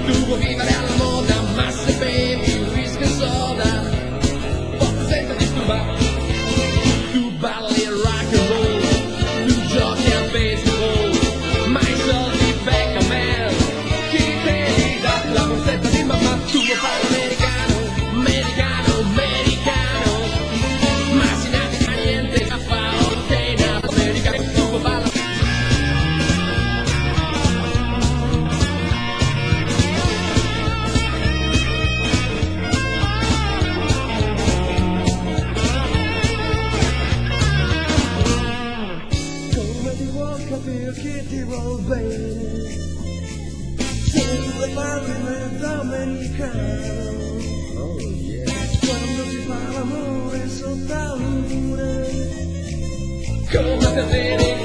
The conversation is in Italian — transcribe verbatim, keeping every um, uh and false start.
Tu vuoi vivere alla moda, ma se bevi whisky e soda, forse senza disturbare. Tu balli il rock and roll, tu giochi a baseball, ma i soldi becca man. Chi te li dà la borsetta di mamma? Tu vuoi fare l'americano, americano, americano, ma si naviga niente da fare, ok, nato americano, tu vuoi fare. Come ti vuol capire che ti vuol bene? Sempre parli mezzo americano. Oh yeah. Quando si fa l'amore sotto la luna. Come te vedi